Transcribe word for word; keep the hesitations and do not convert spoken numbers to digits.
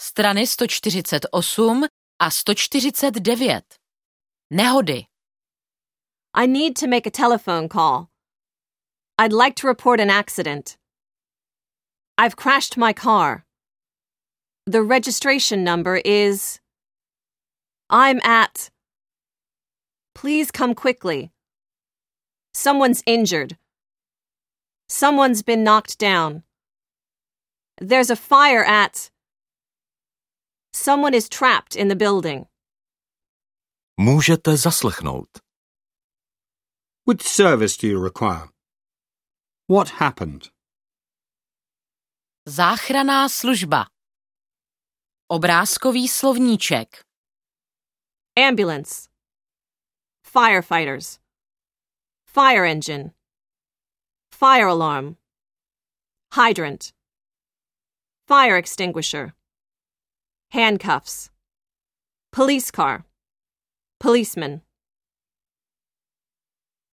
strany sto čtyřicet osm a sto čtyřicet devět. Nehody. I need to make a telephone call. I'd like to report an accident. I've crashed my car. The registration number is... I'm at... Please come quickly. Someone's injured. Someone's been knocked down. There's a fire at... Someone is trapped in the building. Můžete zaslechnout. Which service do you require? What happened? Záchranná služba. Obrázkový slovníček. Ambulance. Firefighters. Fire engine. Fire alarm. Hydrant. Fire extinguisher. Handcuffs. Police car. Policeman.